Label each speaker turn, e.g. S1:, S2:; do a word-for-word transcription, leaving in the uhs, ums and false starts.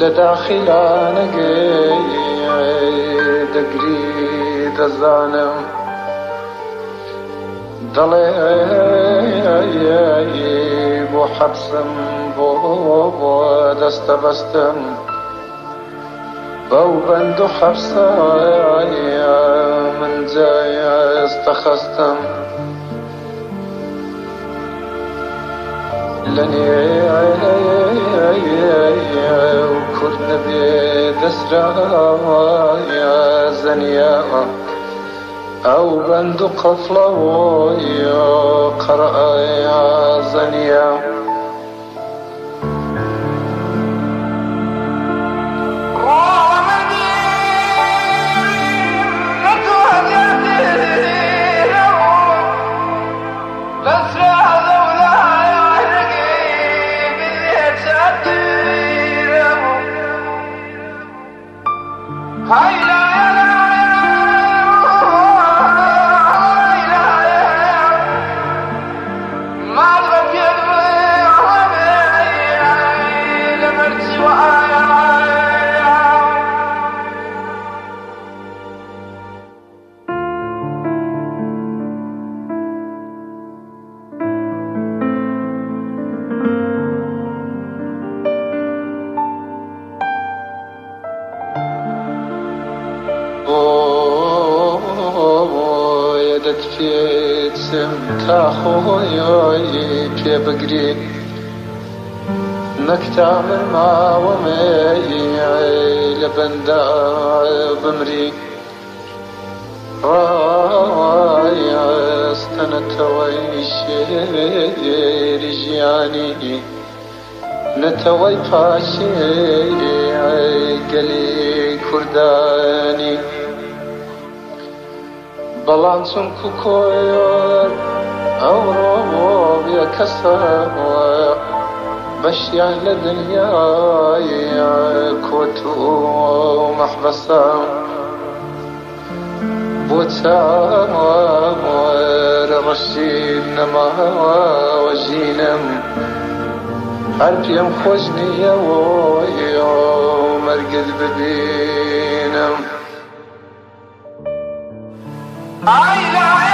S1: لداخلانە دەگری دەزانم دەڵێ بۆ حەبسم بۆ بۆ دەستە بەستم بەو بەند و حەبسە من جای ئەستەخەستم لەنێ و کورد نەبێ دەسراوایە زەنیاوە ئەو بەند و قەفڵەوە قەرەیە زەنیە دەتفێتم تا خۆی پێ بگرێت نەکتامر ماوەمێ لە بەندا بمری ڕایەستەنەتەوەی شێری ژیانی نەتەوەی پاشێ گەلی کوردانی بەڵام چونکو کۆیۆر ئەوڕۆ بێ کەسەوە بەشیان لە دنیای کۆت و مەحبەسە بۆ چاوەرە ڕەشید نەماوە ژینم هەر پێم خۆش نییەوە مەرگت ببینم. I